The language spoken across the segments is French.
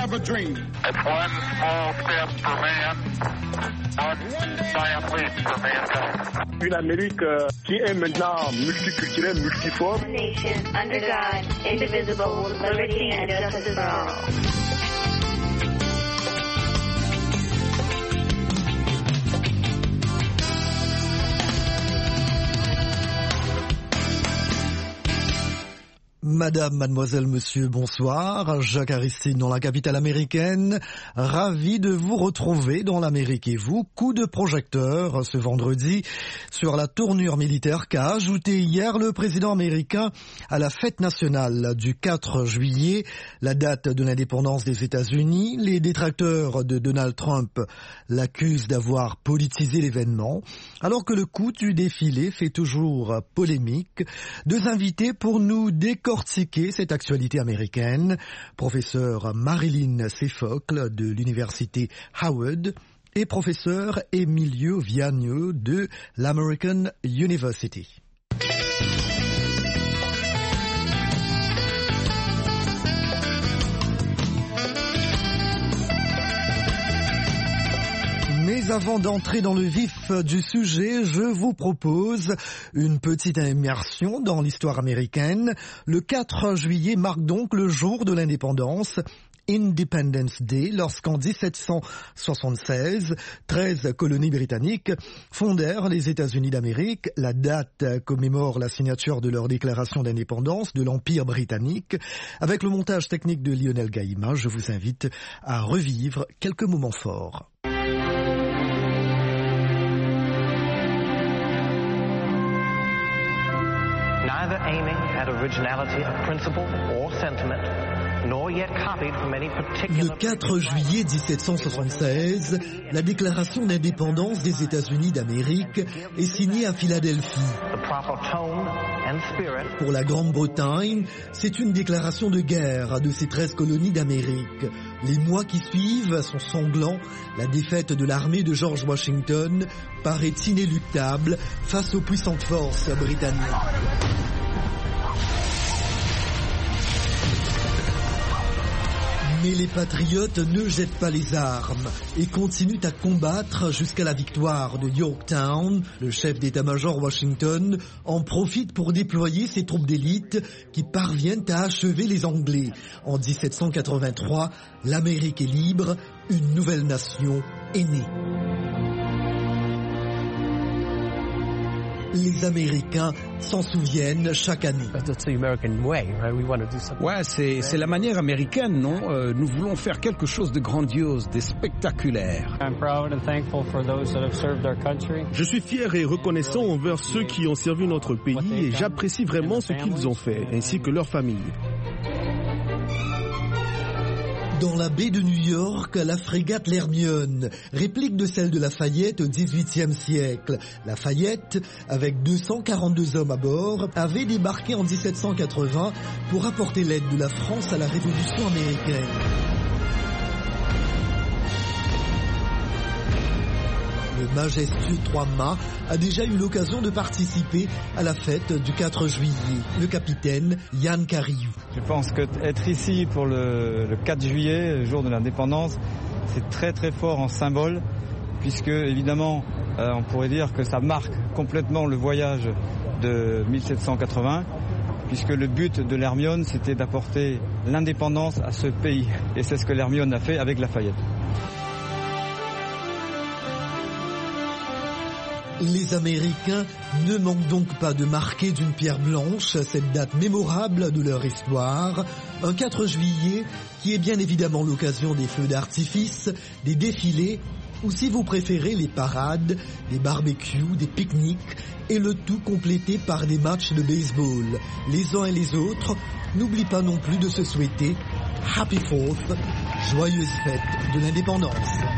of a dream. It's one small step for man, one giant leap for mankind. Une Amérique qui est maintenant multiculturelle, multiforme. Nation under God, indivisible, with liberty and justice for all. Madame, mademoiselle, monsieur, bonsoir. Jacques Aristide dans la capitale américaine. Ravi de vous retrouver dans l'Amérique et vous. Coup de projecteur ce vendredi sur la tournure militaire qu'a ajouté hier le président américain à la fête nationale du 4 juillet, la date de l'indépendance des États-Unis. Les détracteurs de Donald Trump l'accusent d'avoir politisé l'événement, alors que le coût du défilé fait toujours polémique. Deux invités pour nous décortiquer cette actualité américaine, professeur Marilyn Sefocle de l'université Howard et professeur Emilio Viano de l'American University. Mais avant d'entrer dans le vif du sujet, je vous propose une petite immersion dans l'histoire américaine. Le 4 juillet marque donc le jour de l'indépendance, Independence Day, lorsqu'en 1776, 13 colonies britanniques fondèrent les États-Unis d'Amérique. La date commémore la signature de leur déclaration d'indépendance de l'Empire britannique. Avec le montage technique de Lionel Gaïma, je vous invite à revivre quelques moments forts. Neither aiming at originality of principle or sentiment, nor yet copied from any particular... Le 4 juillet 1776, la déclaration d'indépendance des États-Unis d'Amérique est signée à Philadelphie. Pour la Grande-Bretagne, c'est une déclaration de guerre de ces 13 colonies d'Amérique. Les mois qui suivent sont sanglants. La défaite de l'armée de George Washington paraît inéluctable face aux puissantes forces britanniques. Mais les patriotes ne jettent pas les armes et continuent à combattre jusqu'à la victoire de Yorktown. Le chef d'état-major Washington en profite pour déployer ses troupes d'élite qui parviennent à achever les Anglais. En 1783, l'Amérique est libre, une nouvelle nation est née. Les Américains s'en souviennent chaque année. Ouais, c'est la manière américaine, non? Nous voulons faire quelque chose de grandiose, de spectaculaire. Je suis fier et reconnaissant envers ceux qui ont servi notre pays et j'apprécie vraiment ce qu'ils ont fait, ainsi que leurs familles. Dans la baie de New York, la frégate l'Hermione, réplique de celle de Lafayette au XVIIIe siècle. Lafayette, avec 242 hommes à bord, avait débarqué en 1780 pour apporter l'aide de la France à la Révolution américaine. Le majestueux trois-mâts a déjà eu l'occasion de participer à la fête du 4 juillet. Le capitaine Yann Cariou. Je pense qu'être ici pour le 4 juillet, le jour de l'indépendance, c'est très très fort en symbole, puisque évidemment on pourrait dire que ça marque complètement le voyage de 1780, puisque le but de l'Hermione c'était d'apporter l'indépendance à ce pays. Et c'est ce que l'Hermione a fait avec Lafayette. Les Américains ne manquent donc pas de marquer d'une pierre blanche cette date mémorable de leur histoire, un 4 juillet qui est bien évidemment l'occasion des feux d'artifice, des défilés, ou si vous préférez les parades, des barbecues, des pique-niques, et le tout complété par des matchs de baseball. Les uns et les autres n'oublient pas non plus de se souhaiter Happy 4th, joyeuse fête de l'indépendance.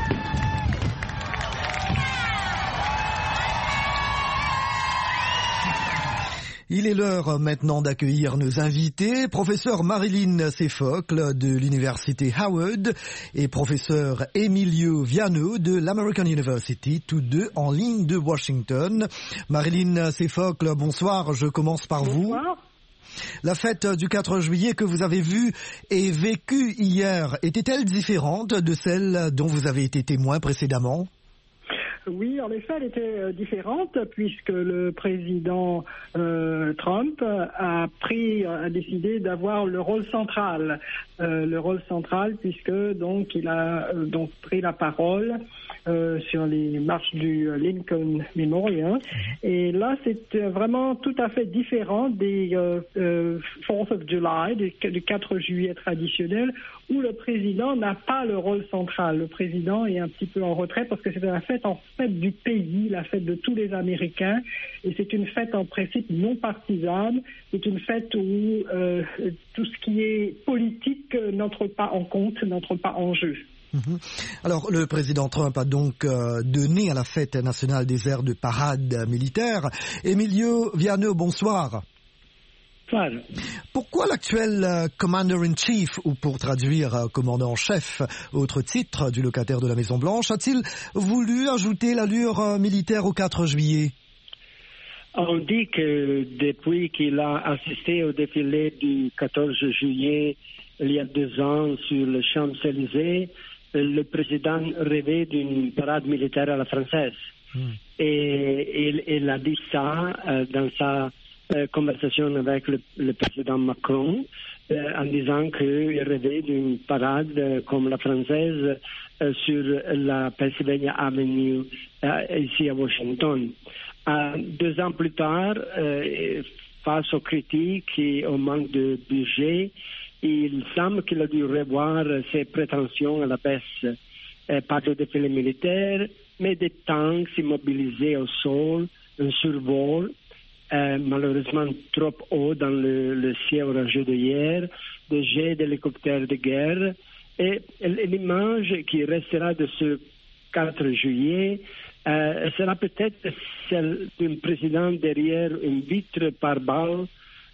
Il est l'heure maintenant d'accueillir nos invités, professeur Marilyn Sefocle de l'université Howard et professeur Emilio Viano de l'American University, tous deux en ligne de Washington. Marilyn Sefocle, bonsoir, je commence par vous. La fête du 4 juillet que vous avez vue et vécue hier était-elle différente de celle dont vous avez été témoin précédemment? Oui, en effet, elle était différente puisque le président Trump a décidé d'avoir le rôle central puisque donc il a donc pris la parole sur les marches du Lincoln Memorial. Et là, c'est vraiment tout à fait différent des 4th of July, du 4 juillet traditionnel, où le président n'a pas le rôle central. Le président est un petit peu en retrait parce que c'est la fête en fait du pays, la fête de tous les Américains, et c'est une fête en principe non partisane. C'est une fête où tout ce qui est politique n'entre pas en compte, n'entre pas en jeu. Alors, le président Trump a donc donné à la fête nationale des airs de parade militaire. Emilio Viano, bonsoir. Pourquoi l'actuel Commander-in-Chief, ou pour traduire commandant-chef, autre titre du locataire de la Maison-Blanche, a-t-il voulu ajouter l'allure militaire au 4 juillet? On dit que depuis qu'il a assisté au défilé du 14 juillet, il y a 2 ans, sur le Champs-Élysées, le président rêvait d'une parade militaire à la française. Et il a dit ça dans sa conversation avec le président Macron, en disant qu'il rêvait d'une parade comme la française sur la Pennsylvania Avenue ici à Washington. 2 ans plus tard, face aux critiques et au manque de budget, il semble qu'il a dû revoir ses prétentions à la baisse, pas de défilé militaire, mais des tanks immobilisés au sol, un survol, malheureusement trop haut dans le ciel orageux d'hier, des jets d'hélicoptères de guerre, et l'image qui restera de ce 4 juillet sera peut-être celle d'un président derrière une vitre par balle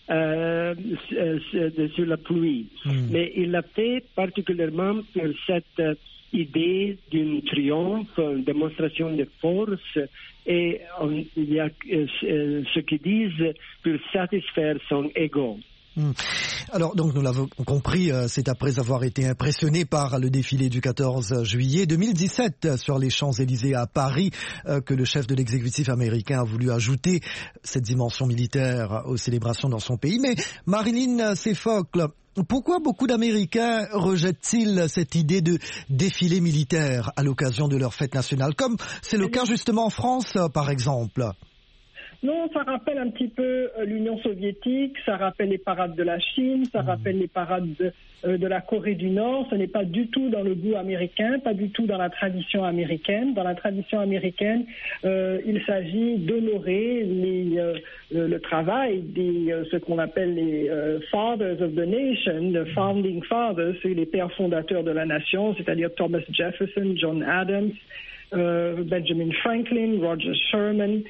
sur la pluie. Mais il l'a fait particulièrement pour cette idée d'un triomphe, une démonstration de force, et il y a ceux qui disent pour satisfaire son ego. Alors, donc, nous l'avons compris, c'est après avoir été impressionné par le défilé du 14 juillet 2017 sur les Champs-Élysées à Paris que le chef de l'exécutif américain a voulu ajouter cette dimension militaire aux célébrations dans son pays. Mais Marilyn Sefocle, pourquoi beaucoup d'Américains rejettent-ils cette idée de défilé militaire à l'occasion de leur fête nationale, comme c'est le cas justement en France, par exemple? Non, ça rappelle un petit peu l'Union soviétique, ça rappelle les parades de la Chine, ça rappelle les parades de la Corée du Nord. Ce n'est pas du tout dans le goût américain, pas du tout dans la tradition américaine. Dans la tradition américaine, il s'agit d'honorer le travail des ce qu'on appelle les Fathers of the Nation, the Founding Fathers, c'est les pères fondateurs de la nation, c'est-à-dire Thomas Jefferson, John Adams, Benjamin Franklin, Roger Sherman,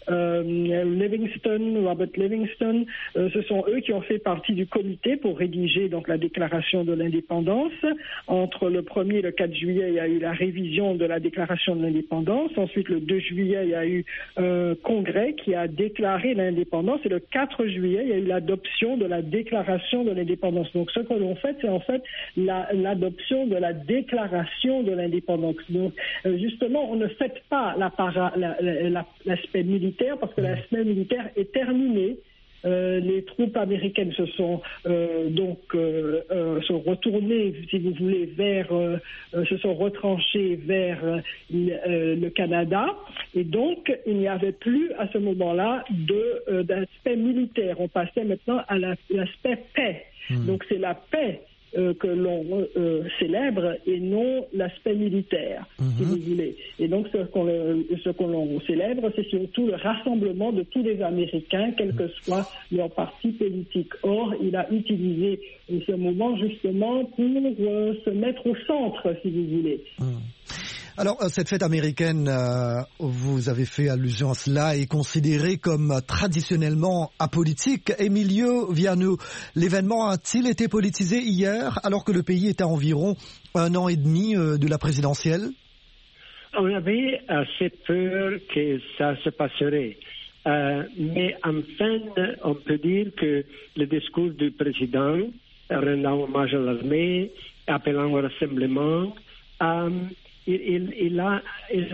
Robert Livingston, ce sont eux qui ont fait partie du comité pour rédiger donc la déclaration de l'indépendance. Entre le 1er et le 4 juillet, il y a eu la révision de la déclaration de l'indépendance. Ensuite, le 2 juillet, il y a eu un congrès qui a déclaré l'indépendance. Et le 4 juillet, il y a eu l'adoption de la déclaration de l'indépendance. Donc, ce que l'on fait, c'est en fait l'adoption de la déclaration de l'indépendance. Donc, justement, on ne fête pas l'aspect militaire parce que l'aspect militaire est terminé. Les troupes américaines se sont retournées, si vous voulez, se sont retranchées vers le Canada, et donc il n'y avait plus à ce moment-là d'aspect militaire. On passait maintenant à l'aspect paix. Donc c'est la paix que l'on célèbre et non l'aspect militaire, si vous voulez. Et donc ce qu'on célèbre, c'est surtout le rassemblement de tous les Américains, quel que soit leur parti politique. Or, il a utilisé ce moment justement pour se mettre au centre, si vous voulez. Alors, cette fête américaine, vous avez fait allusion à cela, est considérée comme traditionnellement apolitique. Emilio Viano, l'événement a-t-il été politisé hier, alors que le pays est à environ 1 an et demi de la présidentielle? On avait assez peur que ça se passerait. Mais enfin, on peut dire que le discours du président, rendant hommage à l'armée, appelant au rassemblement, il a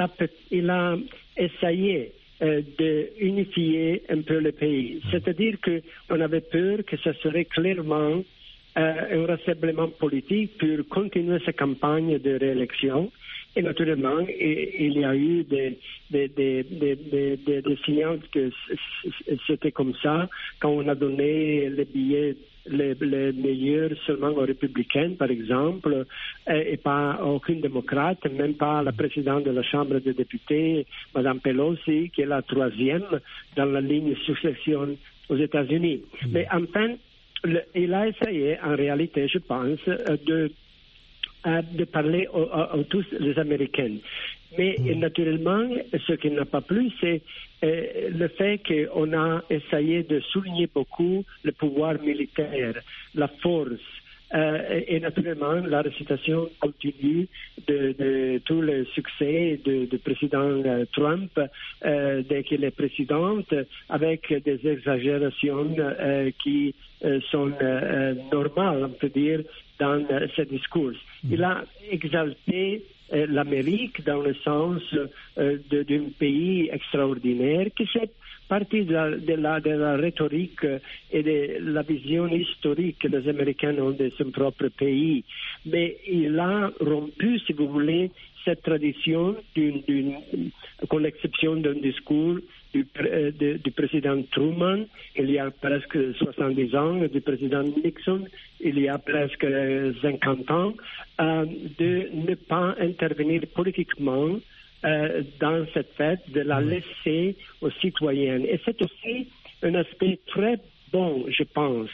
essayé d'unifier un peu le pays. C'est-à-dire qu'on avait peur que ce serait clairement un rassemblement politique pour continuer sa campagne de réélection. Et naturellement, il y a eu des signaux que c'était comme ça quand on a donné les billets les meilleurs seulement aux républicains, par exemple, et pas à aucun démocrate, même pas à la présidente de la Chambre des députés, Mme Pelosi, qui est la troisième dans la ligne succession aux États-Unis. Mais enfin, il a essayé, en réalité, je pense, de parler à tous les Américains. Mais naturellement, ce qui n'a pas plu, c'est le fait qu'on a essayé de souligner beaucoup le pouvoir militaire, la force, et naturellement la récitation continue de tout le succès du président Trump dès qu'il est président, avec des exagérations qui sont normales, on peut dire, dans ce discours. Il a exalté l'Amérique dans le sens d'un pays extraordinaire qui fait partie de la rhétorique et de la vision historique que les Américains ont de son propre pays. Mais il a rompu, si vous voulez, cette tradition con l'exception d'un discours du président Truman, il y a presque 70 ans, du président Nixon, il y a presque 50 ans, de ne pas intervenir politiquement dans cette fête, de la laisser aux citoyens. Et c'est aussi un aspect très bon, je pense,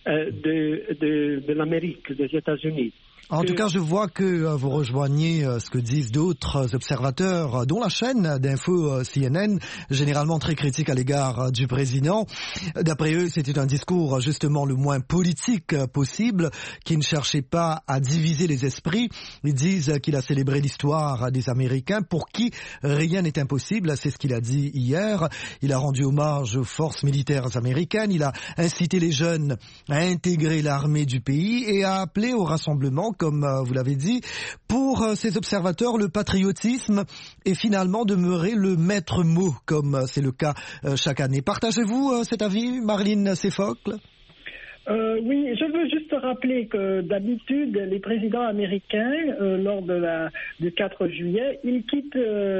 de l'Amérique, des États-Unis. En tout cas, je vois que vous rejoignez ce que disent d'autres observateurs, dont la chaîne d'info CNN, généralement très critique à l'égard du président. D'après eux, c'était un discours justement le moins politique possible, qui ne cherchait pas à diviser les esprits. Ils disent qu'il a célébré l'histoire des Américains, pour qui rien n'est impossible. C'est ce qu'il a dit hier. Il a rendu hommage aux forces militaires américaines. Il a incité les jeunes à intégrer l'armée du pays et a appelé au rassemblement, comme vous l'avez dit. Pour ces observateurs, le patriotisme est finalement demeuré le maître mot, comme c'est le cas chaque année. Partagez-vous cet avis, Marlene Seffocle? Oui, je veux juste rappeler que d'habitude, les présidents américains, lors du 4 juillet, ils quittent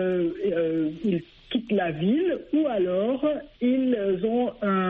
la ville, ou alors ils ont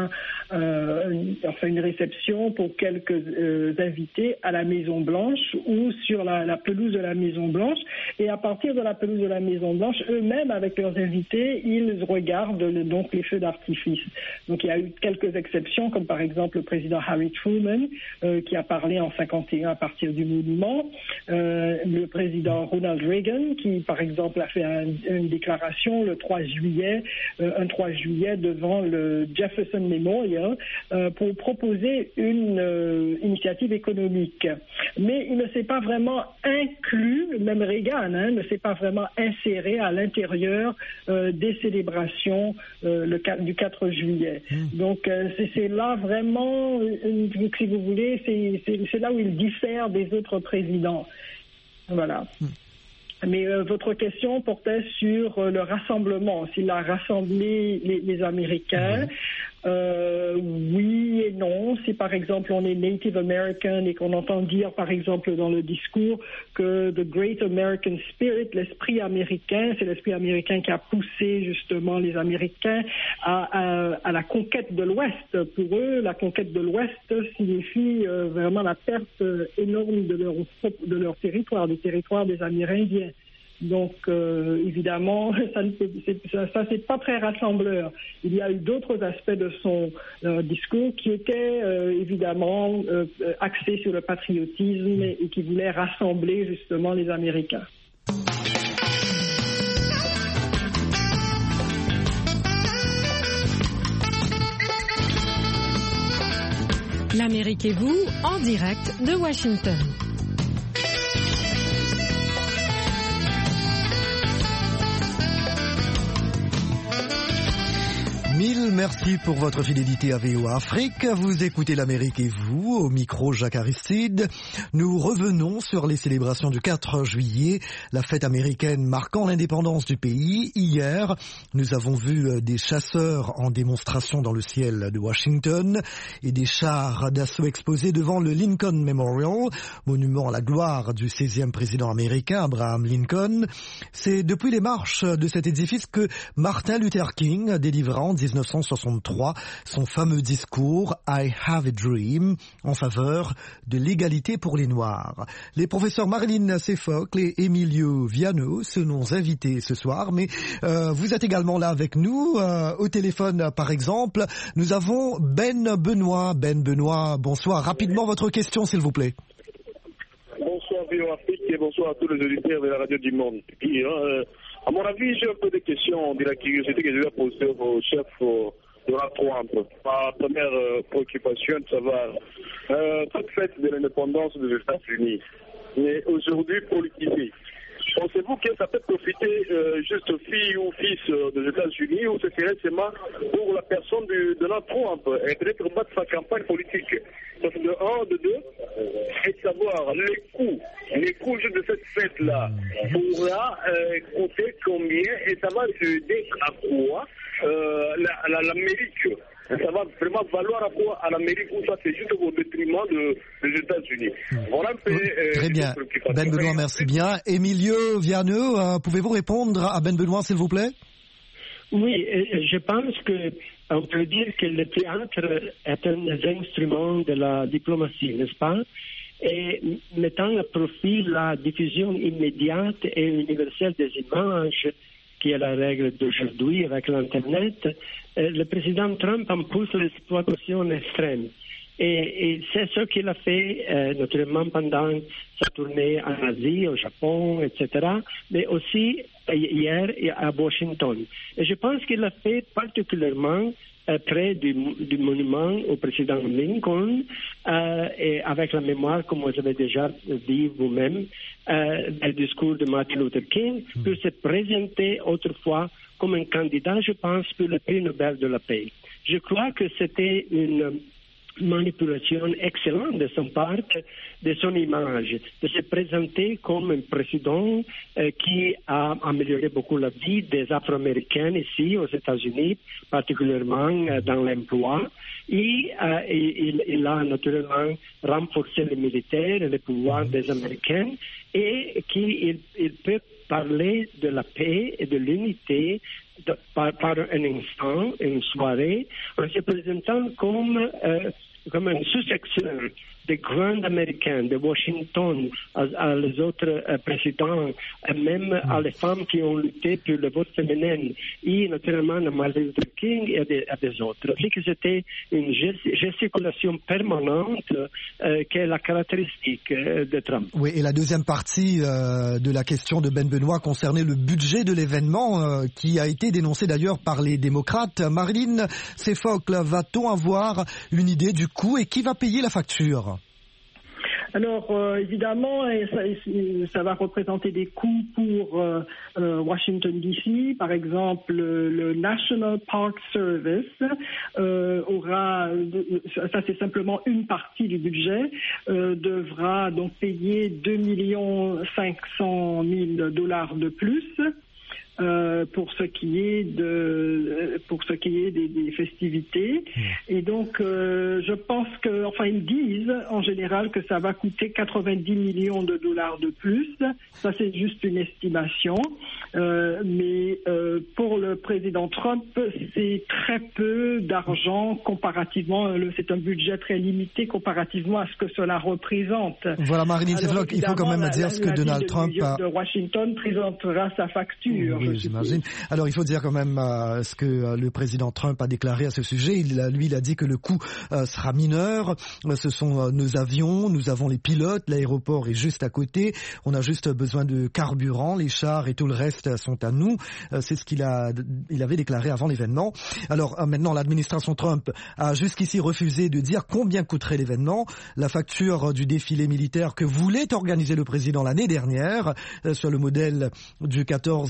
une réception pour quelques invités à la Maison-Blanche ou sur la pelouse de la Maison-Blanche. Et à partir de la pelouse de la Maison-Blanche, eux-mêmes, avec leurs invités, ils regardent donc les feux d'artifice. Donc il y a eu quelques exceptions, comme par exemple le président Harry Truman, qui a parlé en 1951 à partir du monument. Le président Ronald Reagan, qui par exemple a fait une déclaration le 3 juillet devant le Jefferson Memorial pour proposer une initiative économique. Mais il ne s'est pas vraiment inclus, même Reagan ne s'est pas vraiment inséré à l'intérieur des célébrations du 4 juillet. Donc c'est là vraiment, si vous voulez, c'est là où il diffère des autres présidents. Voilà. Mais votre question portait sur le rassemblement, s'il a rassemblé les Américains. Oui et non. Si par exemple on est Native American et qu'on entend dire par exemple dans le discours que the Great American Spirit, l'esprit américain, c'est l'esprit américain qui a poussé justement les Américains à la conquête de l'Ouest. Pour eux, la conquête de l'Ouest signifie vraiment la perte énorme de leur territoire, du territoire des Amérindiens. Donc, évidemment, ça c'est pas très rassembleur. Il y a eu d'autres aspects de son discours qui étaient évidemment axés sur le patriotisme et qui voulaient rassembler justement les Américains. L'Amérique et vous, en direct de Washington. Mille merci pour votre fidélité à VOA Afrique. Vous écoutez l'Amérique et vous, au micro Jacques Aristide. Nous revenons sur les célébrations du 4 juillet, la fête américaine marquant l'indépendance du pays. Hier, nous avons vu des chasseurs en démonstration dans le ciel de Washington et des chars d'assaut exposés devant le Lincoln Memorial, monument à la gloire du 16e président américain, Abraham Lincoln. C'est depuis les marches de cet édifice que Martin Luther King délivra en 1963 son fameux discours « I have a dream » en faveur de l'égalité pour les Noirs. Les professeurs Marilyn Sefocle et Emilio Viano sont nos invités ce soir, mais vous êtes également là avec nous. Au téléphone, par exemple, nous avons Ben Benoît. Ben Benoît, bonsoir. Rapidement, votre question, s'il vous plaît. Bonsoir, VOA Afrique, et bonsoir à tous les auditeurs de la radio du monde. À mon avis, j'ai un peu de questions de la curiosité que je vais poser au chef Donald Trump. Ma première préoccupation de savoir, cette fête de l'indépendance des États-Unis est aujourd'hui politisée. Pensez-vous que ça peut profiter juste aux filles ou fils des États-Unis ou ce serait seulement pour la personne de Donald Trump et peut-être battre sa campagne politique? Ça c'est de un, de deux. Et savoir les coûts juste de cette fête-là pourra coûter combien et ça va aider à quoi l'Amérique? Ça va vraiment valoir à quoi à l'Amérique ou ça c'est juste au détriment des États-Unis. Voilà un peu. Très bien. Ben Benoît, merci bien. Emilio Viano, pouvez-vous répondre à Ben Benoît, s'il vous plaît? Oui, je pense qu'on peut dire que le théâtre est un instrument de la diplomatie, n'est-ce pas? Et mettant à profit la diffusion immédiate et universelle des images, qui est la règle d'aujourd'hui avec l'Internet, le président Trump en pousse l'exploitation extrême. Et c'est ce qu'il a fait naturellement pendant sa tournée en Asie, au Japon, etc., mais aussi hier à Washington. Et je pense qu'il a fait particulièrement près du monument au président Lincoln et avec la mémoire, comme vous avez déjà dit vous-même, du discours de Martin Luther King, pour se présenter autrefois comme un candidat, je pense, pour le prix Nobel de la paix. Je crois que c'était une manipulation excellente de son part, de son image, de se présenter comme un président qui a amélioré beaucoup la vie des Afro-Américains ici aux États-Unis, particulièrement dans l'emploi. Et il a naturellement renforcé les militaires et les pouvoirs des Américains et qu'il peut parler de la paix et de l'unité par un instant, une soirée, en se présentant comme un successeur des grands Américains, de Washington, à les autres présidents, même à les femmes qui ont lutté pour le vote féminin, et naturellement à Martin Luther King et à des autres. Que c'était une gesticulation permanente qui est la caractéristique de Trump. Oui, et la deuxième partie de la question de Ben Benoît concernait le budget de l'événement qui a été dénoncé d'ailleurs par les démocrates. Marilyn Sefocle, va-t-on avoir une idée du coût et qui va payer la facture? Alors, évidemment, ça va représenter des coûts pour Washington D.C. Par exemple, le National Park Service aura, ça c'est simplement une partie du budget, devra donc payer $2 500 000 de plus. Pour ce qui est des festivités. Et donc, je pense que, enfin, ils disent en général que ça va coûter $90 millions de plus. Ça, c'est juste une estimation. Mais pour le président Trump, c'est très peu d'argent comparativement. C'est un budget très limité comparativement à ce que cela représente. Voilà, Marilyn Sefocle, il faut quand même dire ce que Donald Trump a... de Washington présentera sa facture. Oui, j'imagine. Alors, il faut dire quand même ce que le président Trump a déclaré à ce sujet. Il a dit que le coût sera mineur. Ce sont nos avions, nous avons les pilotes, l'aéroport est juste à côté. On a juste besoin de carburant, les chars et tout le reste sont à nous. C'est ce qu'il avait déclaré avant l'événement. Alors, maintenant, l'administration Trump a jusqu'ici refusé de dire combien coûterait l'événement. La facture du défilé militaire que voulait organiser le président l'année dernière, sur le modèle du 14 juillet,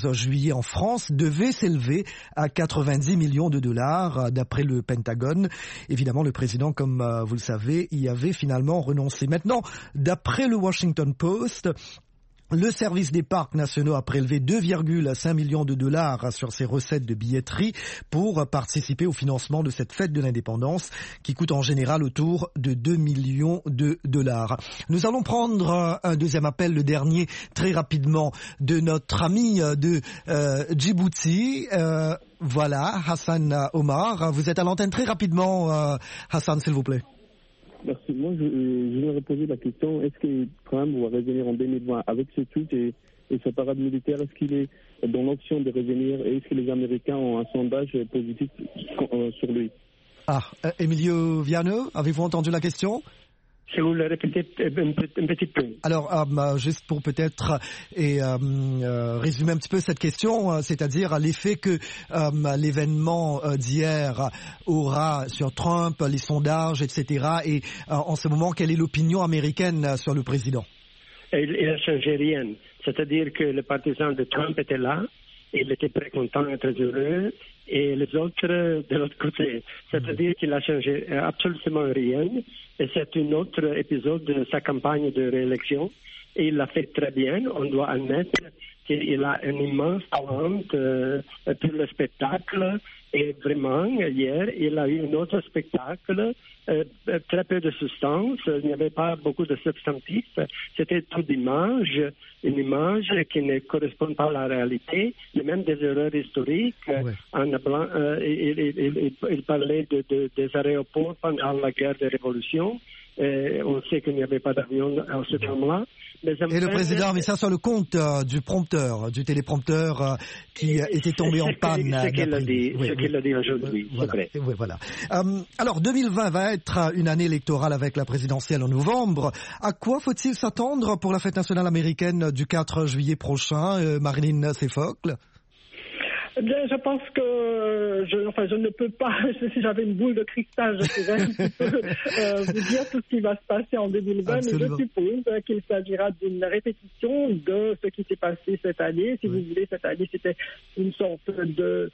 juillet en France devait s'élever à 90 millions de dollars d'après le Pentagone. Évidemment, le président, comme vous le savez, y avait finalement renoncé. Maintenant, d'après le Washington Post, le service des parcs nationaux a prélevé 2,5 millions de dollars sur ses recettes de billetterie pour participer au financement de cette fête de l'indépendance qui coûte en général autour de 2 millions de dollars. Nous allons prendre un deuxième appel, le dernier, très rapidement, de notre ami de Djibouti. Voilà, Hassan Omar. Vous êtes à l'antenne très rapidement, Hassan, s'il vous plaît. Merci. Moi, je voudrais poser la question, est-ce que Trump va revenir en 2020 avec ce tweet et sa parade militaire? Est-ce qu'il est dans l'option de revenir et est-ce que les Américains ont un sondage positif sur lui? Emilio Viano, avez-vous entendu la question? Si vous le répétez un petit peu. Alors, juste pour peut-être résumer un petit peu cette question, c'est-à-dire l'effet que l'événement d'hier aura sur Trump, les sondages, etc. Et en ce moment, quelle est l'opinion américaine sur le président? Il n'a changé rien. C'est-à-dire que les partisans de Trump étaient là, il était très content et très heureux, et les autres de l'autre côté. C'est-à-dire qu'il a changé absolument rien, et c'est un autre épisode de sa campagne de réélection, et il l'a fait très bien. On doit admettre qu'il a un immense talent pour le spectacle, et vraiment, hier, il a eu un autre spectacle, très peu de substance, il n'y avait pas beaucoup de substantifs, c'était toute image, une image qui ne correspond pas à la réalité, et même des erreurs historiques. Il parlait des aéroports pendant la guerre de révolution. On sait qu'il n'y avait pas d'avion à ce temps-là. Et le président a mis ça sur le compte du prompteur, du téléprompteur qui était tombé en panne. Ce qu'il a dit aujourd'hui. Voilà. Alors 2020 va être une année électorale avec la présidentielle en novembre. À quoi faut-il s'attendre pour la fête nationale américaine du 4 juillet prochain, Marilyn Sefocle? Eh bien, je pense que je ne peux pas, si j'avais une boule de cristal, je pourrais un petit peu vous dire tout ce qui va se passer en 2020, Absolument. mais je suppose qu'il s'agira d'une répétition de ce qui s'est passé cette année. Si vous voulez, cette année, c'était une sorte de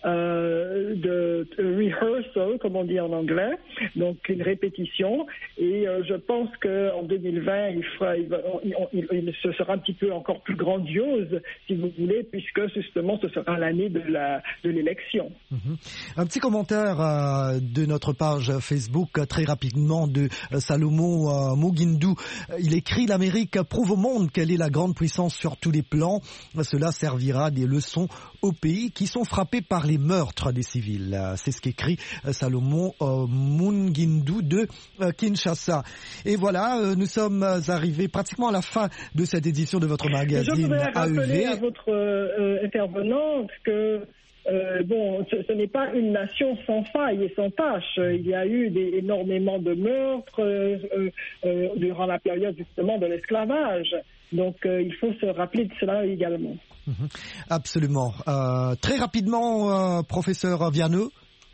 rehearsal, comme on dit en anglais, donc une répétition. Et je pense qu'en 2020, ce sera un petit peu encore plus grandiose, si vous voulez, puisque justement, ce sera l'année de l'élection. Un petit commentaire de notre page Facebook, très rapidement, de Salomon Mughindu. Il écrit: l'Amérique prouve au monde qu'elle est la grande puissance sur tous les plans. Cela servira des leçons aux pays qui sont frappés par les meurtres des civils. C'est ce qu'écrit Salomon Mughindu de Kinshasa. Et voilà, nous sommes arrivés pratiquement à la fin de cette édition de votre magazine AEV. Je voudrais rappeler à votre intervenante que ce n'est pas une nation sans faille et sans tâche. Il y a eu énormément de meurtres durant la période justement de l'esclavage. Donc il faut se rappeler de cela également. Absolument. Très rapidement, professeur Viano.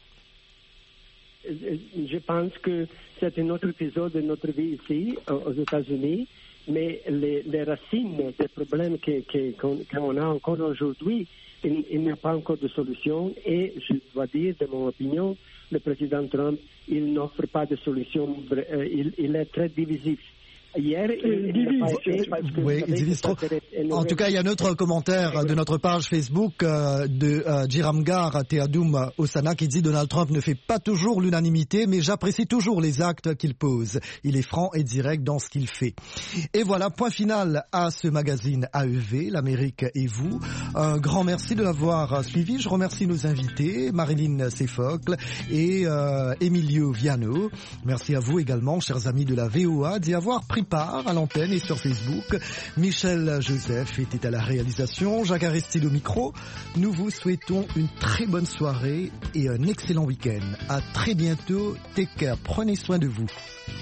Je pense que c'est un autre épisode de notre vie ici, aux États-Unis, mais les racines des problèmes qu'on a encore aujourd'hui, il n'y a pas encore de solution. Et je dois dire, de mon opinion, le président Trump, il n'offre pas de solution. Il est très divisif. Hier, il divise trop. En tout cas, il y a un autre commentaire de notre page Facebook de Jiramgar Teadoum Osana qui dit: Donald Trump ne fait pas toujours l'unanimité, mais j'apprécie toujours les actes qu'il pose. Il est franc et direct dans ce qu'il fait. Et voilà, point final à ce magazine AEV, l'Amérique et vous. Un grand merci de l'avoir suivi. Je remercie nos invités, Marilyn Sefocle et Emilio Viano. Merci à vous également, chers amis de la VOA, d'y avoir pris part à l'antenne et sur Facebook. Michel Joseph était à la réalisation, Jacques Aristide au micro. Nous vous souhaitons une très bonne soirée et un excellent week-end. À très bientôt. Take care. Prenez soin de vous.